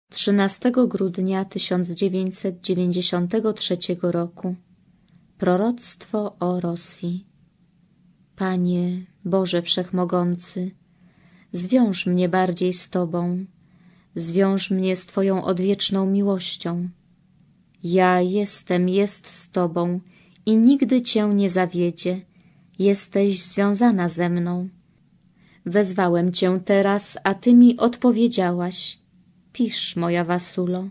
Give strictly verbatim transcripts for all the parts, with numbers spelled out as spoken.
trzynastego grudnia tysiąc dziewięćset dziewięćdziesiątego trzeciego roku. Proroctwo o Rosji. Panie Boże Wszechmogący, zwiąż mnie bardziej z Tobą, zwiąż mnie z Twoją odwieczną miłością. Ja jestem jest z Tobą i nigdy Cię nie zawiedzie, jesteś związana ze mną. Wezwałem Cię teraz, a Ty mi odpowiedziałaś. Pisz, moja Wasulo.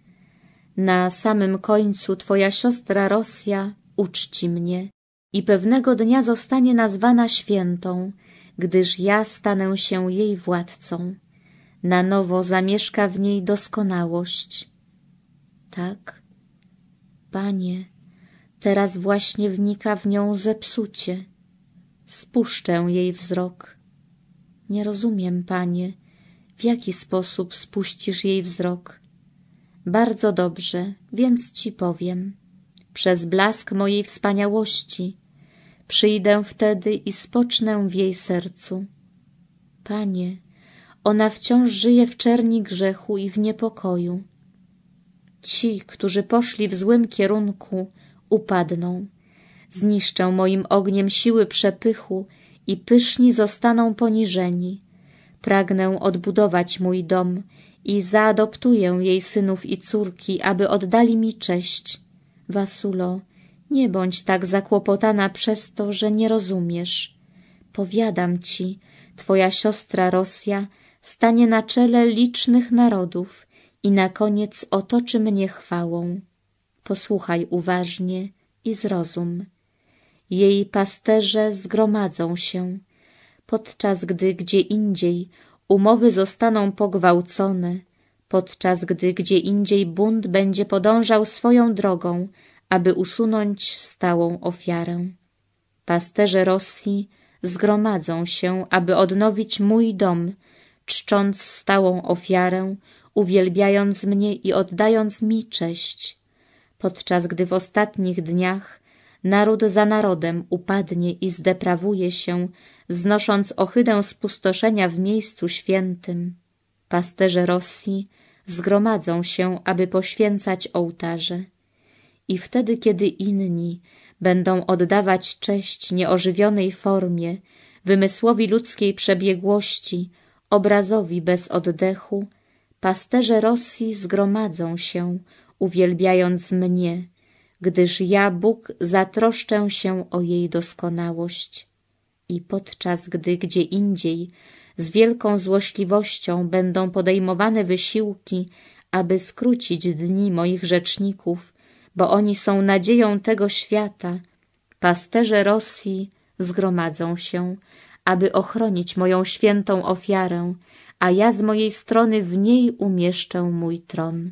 Na samym końcu Twoja siostra Rosja uczci mnie i pewnego dnia zostanie nazwana świętą, gdyż ja stanę się jej władcą. Na nowo zamieszka w niej doskonałość. Tak, Panie, teraz właśnie wnika w nią zepsucie. Spuszczę jej wzrok. Nie rozumiem, Panie, w jaki sposób spuścisz jej wzrok. Bardzo dobrze, więc Ci powiem. Przez blask mojej wspaniałości przyjdę wtedy i spocznę w jej sercu. Panie, ona wciąż żyje w czerni grzechu i w niepokoju. Ci, którzy poszli w złym kierunku, upadną. Zniszczę moim ogniem siły przepychu i pyszni zostaną poniżeni. Pragnę odbudować mój dom i zaadoptuję jej synów i córki, aby oddali mi cześć. Wasulo, nie bądź tak zakłopotana przez to, że nie rozumiesz. Powiadam ci, twoja siostra Rosja stanie na czele licznych narodów i na koniec otoczy mnie chwałą. Posłuchaj uważnie i zrozum. Jej pasterze zgromadzą się, podczas gdy gdzie indziej umowy zostaną pogwałcone, podczas gdy gdzie indziej bunt będzie podążał swoją drogą, aby usunąć stałą ofiarę. Pasterze Rosji zgromadzą się, aby odnowić mój dom, czcząc stałą ofiarę, uwielbiając mnie i oddając mi cześć. Podczas gdy w ostatnich dniach naród za narodem upadnie i zdeprawuje się, wznosząc ohydę spustoszenia w miejscu świętym, pasterze Rosji zgromadzą się, aby poświęcać ołtarze. I wtedy, kiedy inni będą oddawać cześć nieożywionej formie, wymysłowi ludzkiej przebiegłości, obrazowi bez oddechu, pasterze Rosji zgromadzą się, uwielbiając mnie, gdyż ja, Bóg, zatroszczę się o jej doskonałość. I podczas gdy gdzie indziej z wielką złośliwością będą podejmowane wysiłki, aby skrócić dni moich rzeczników, bo oni są nadzieją tego świata, pasterze Rosji zgromadzą się, aby ochronić moją świętą ofiarę, a ja z mojej strony w niej umieszczę mój tron.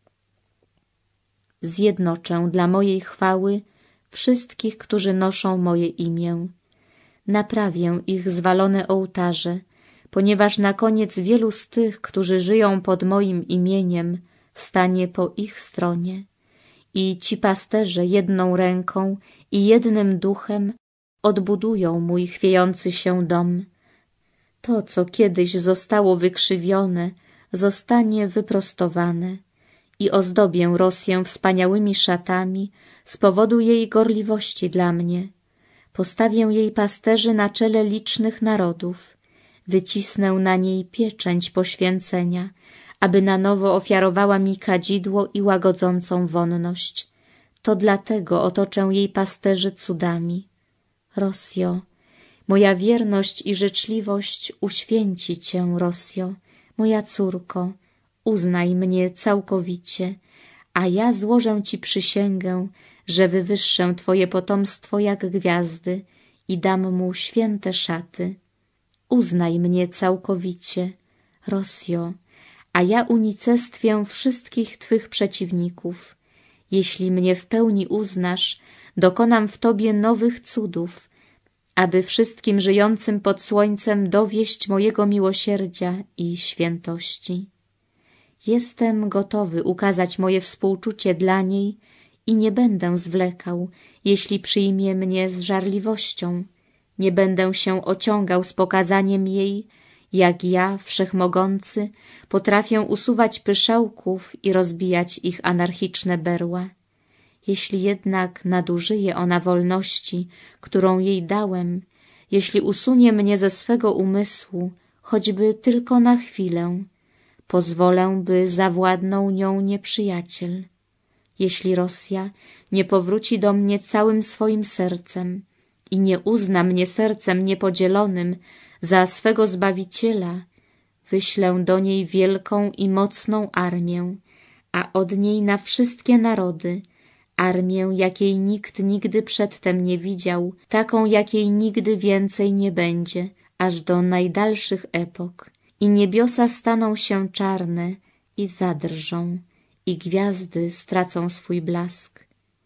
Zjednoczę dla mojej chwały wszystkich, którzy noszą moje imię. Naprawię ich zwalone ołtarze, ponieważ na koniec wielu z tych, którzy żyją pod moim imieniem, stanie po ich stronie. I ci pasterze jedną ręką i jednym duchem odbudują mój chwiejący się dom. To, co kiedyś zostało wykrzywione, zostanie wyprostowane i ozdobię Rosję wspaniałymi szatami z powodu jej gorliwości dla mnie. Postawię jej pasterzy na czele licznych narodów, wycisnę na niej pieczęć poświęcenia, aby na nowo ofiarowała mi kadzidło i łagodzącą wonność. To dlatego otoczę jej pasterzy cudami. Rosjo, moja wierność i życzliwość uświęci cię, Rosjo, moja córko, uznaj mnie całkowicie, a ja złożę ci przysięgę, że wywyższę twoje potomstwo jak gwiazdy i dam mu święte szaty. Uznaj mnie całkowicie, Rosjo, a ja unicestwię wszystkich twych przeciwników. Jeśli mnie w pełni uznasz, dokonam w tobie nowych cudów, aby wszystkim żyjącym pod słońcem dowieść mojego miłosierdzia i świętości. Jestem gotowy ukazać moje współczucie dla niej i nie będę zwlekał, jeśli przyjmie mnie z żarliwością. Nie będę się ociągał z pokazaniem jej, Jak ja, wszechmogący, potrafię usuwać pyszałków i rozbijać ich anarchiczne berła. Jeśli jednak nadużyje ona wolności, którą jej dałem, jeśli usunie mnie ze swego umysłu, choćby tylko na chwilę, pozwolę, by zawładnął nią nieprzyjaciel. Jeśli Rosja nie powróci do mnie całym swoim sercem i nie uzna mnie sercem niepodzielonym za swego Zbawiciela, wyślę do niej wielką i mocną armię, a od niej na wszystkie narody, armię, jakiej nikt nigdy przedtem nie widział, taką, jakiej nigdy więcej nie będzie, aż do najdalszych epok. I niebiosa staną się czarne i zadrżą, i gwiazdy stracą swój blask.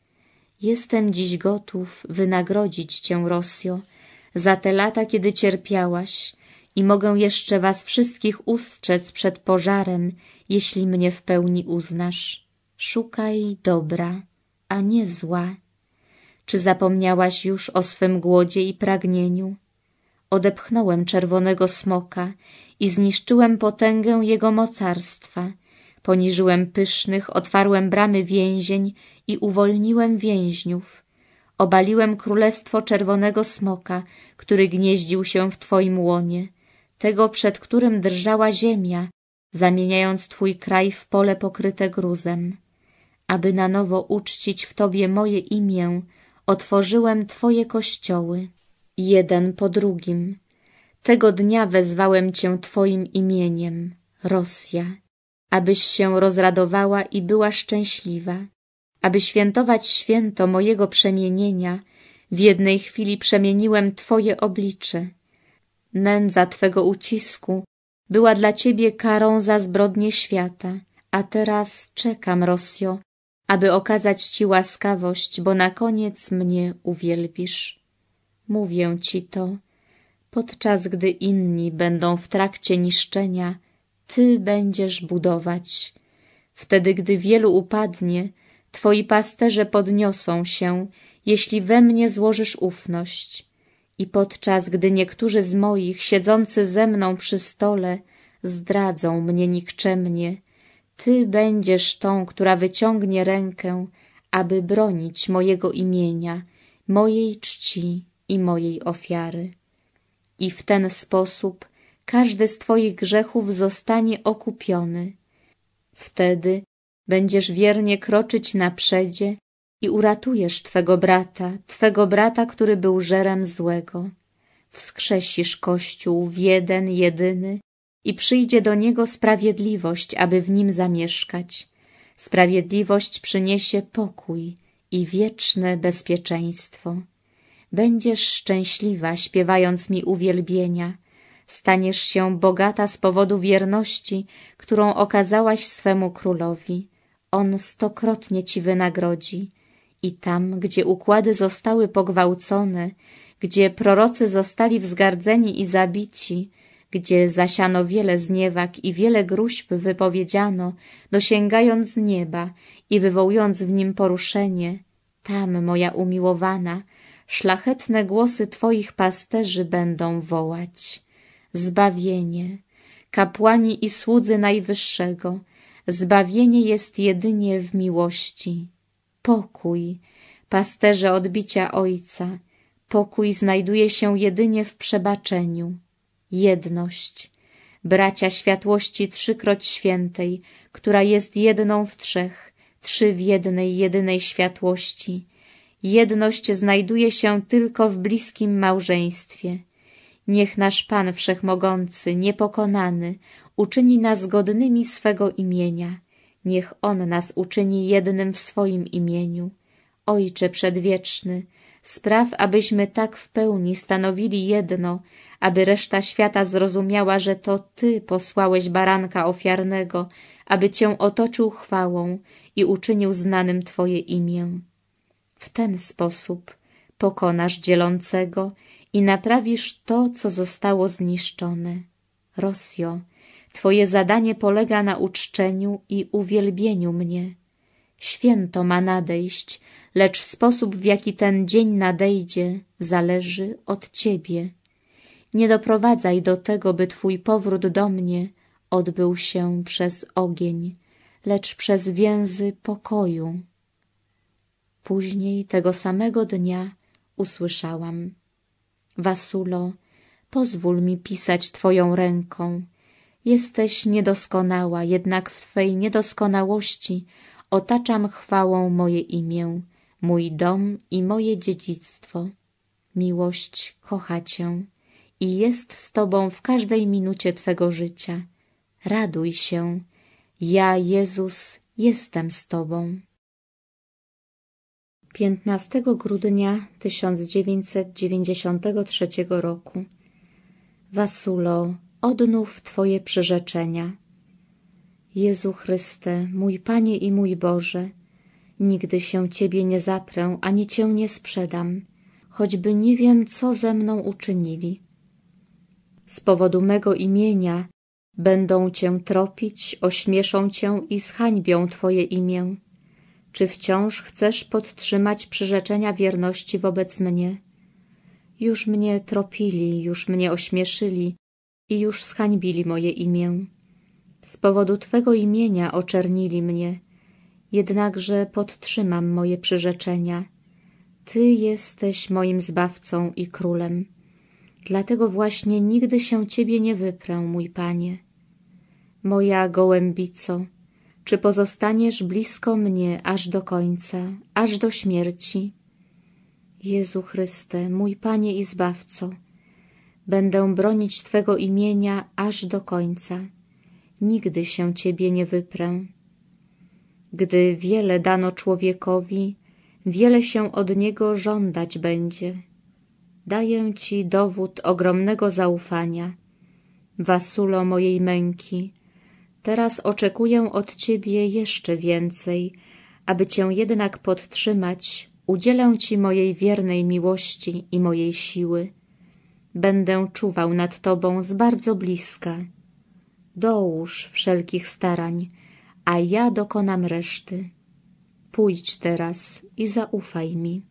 Jestem dziś gotów wynagrodzić cię, Rosjo, za te lata, kiedy cierpiałaś, i mogę jeszcze was wszystkich ustrzec przed pożarem, jeśli mnie w pełni uznasz. Szukaj dobra, a nie zła. Czy zapomniałaś już o swym głodzie i pragnieniu? Odepchnąłem czerwonego smoka i zniszczyłem potęgę jego mocarstwa. Poniżyłem pysznych, otwarłem bramy więzień i uwolniłem więźniów. Obaliłem królestwo czerwonego smoka, który gnieździł się w twoim łonie, tego, przed którym drżała ziemia, zamieniając twój kraj w pole pokryte gruzem. Aby na nowo uczcić w tobie moje imię, otworzyłem twoje kościoły, jeden po drugim. Tego dnia wezwałem cię twoim imieniem, Rosja, abyś się rozradowała i była szczęśliwa. Aby świętować święto mojego przemienienia, w jednej chwili przemieniłem twoje oblicze. Nędza twego ucisku była dla ciebie karą za zbrodnie świata, a teraz czekam, Rosjo, aby okazać ci łaskawość, bo na koniec mnie uwielbisz. Mówię ci to, podczas gdy inni będą w trakcie niszczenia, ty będziesz budować. Wtedy, gdy wielu upadnie, twoi pasterze podniosą się, jeśli we mnie złożysz ufność. I podczas gdy niektórzy z moich, siedzący ze mną przy stole, zdradzą mnie nikczemnie, ty będziesz tą, która wyciągnie rękę, aby bronić mojego imienia, mojej czci i mojej ofiary. I w ten sposób każdy z twoich grzechów zostanie okupiony. Wtedy będziesz wiernie kroczyć na przedzie i uratujesz twego brata, twego brata, który był żerem złego. Wskrzesisz Kościół w jeden, jedyny i przyjdzie do niego sprawiedliwość, aby w nim zamieszkać. Sprawiedliwość przyniesie pokój i wieczne bezpieczeństwo. Będziesz szczęśliwa, śpiewając mi uwielbienia. Staniesz się bogata z powodu wierności, którą okazałaś swemu królowi. On stokrotnie ci wynagrodzi. I tam, gdzie układy zostały pogwałcone, gdzie prorocy zostali wzgardzeni i zabici, gdzie zasiano wiele zniewag i wiele gróźb wypowiedziano, dosięgając nieba i wywołując w nim poruszenie, tam, moja umiłowana, szlachetne głosy twoich pasterzy będą wołać. Zbawienie, kapłani i słudzy Najwyższego, zbawienie jest jedynie w miłości. Pokój, pasterze odbicia Ojca, pokój znajduje się jedynie w przebaczeniu. Jedność, bracia światłości trzykroć świętej, która jest jedną w trzech, trzy w jednej, jedynej światłości. Jedność znajduje się tylko w bliskim małżeństwie. Niech nasz Pan Wszechmogący, niepokonany, uczyni nas godnymi swego imienia. Niech On nas uczyni jednym w swoim imieniu. Ojcze Przedwieczny, spraw, abyśmy tak w pełni stanowili jedno, aby reszta świata zrozumiała, że to Ty posłałeś baranka ofiarnego, aby Cię otoczył chwałą i uczynił znanym Twoje imię. W ten sposób pokonasz dzielącego i naprawisz to, co zostało zniszczone. Rosjo, Twoje zadanie polega na uczczeniu i uwielbieniu mnie. Święto ma nadejść, lecz sposób, w jaki ten dzień nadejdzie, zależy od Ciebie. Nie doprowadzaj do tego, by Twój powrót do mnie odbył się przez ogień, lecz przez więzy pokoju. Później tego samego dnia usłyszałam: Wasulo, pozwól mi pisać Twoją ręką. Jesteś niedoskonała, jednak w Twej niedoskonałości otaczam chwałą moje imię, mój dom i moje dziedzictwo. Miłość kocha Cię i jest z Tobą w każdej minucie Twego życia. Raduj się, ja, Jezus, jestem z Tobą. piętnastego grudnia tysiąc dziewięćset dziewięćdziesiątego trzeciego roku. Wasulo, odnów Twoje przyrzeczenia. Jezu Chryste, mój Panie i mój Boże, nigdy się Ciebie nie zaprę, ani Cię nie sprzedam, choćby nie wiem, co ze mną uczynili. Z powodu mego imienia będą Cię tropić, ośmieszą Cię i zhańbią Twoje imię. Czy wciąż chcesz podtrzymać przyrzeczenia wierności wobec mnie? Już mnie tropili, już mnie ośmieszyli i już zhańbili moje imię. Z powodu Twego imienia oczernili mnie, jednakże podtrzymam moje przyrzeczenia. Ty jesteś moim Zbawcą i Królem. Dlatego właśnie nigdy się Ciebie nie wyprę, mój Panie. Moja gołębico, czy pozostaniesz blisko mnie aż do końca, aż do śmierci? Jezu Chryste, mój Panie i Zbawco, będę bronić Twego imienia aż do końca. Nigdy się Ciebie nie wyprę. Gdy wiele dano człowiekowi, wiele się od niego żądać będzie. Daję Ci dowód ogromnego zaufania. Wasulo mojej męki, teraz oczekuję od Ciebie jeszcze więcej, aby Cię jednak podtrzymać, udzielę Ci mojej wiernej miłości i mojej siły. Będę czuwał nad Tobą z bardzo bliska. Dołóż wszelkich starań, a ja dokonam reszty. Pójdź teraz i zaufaj mi.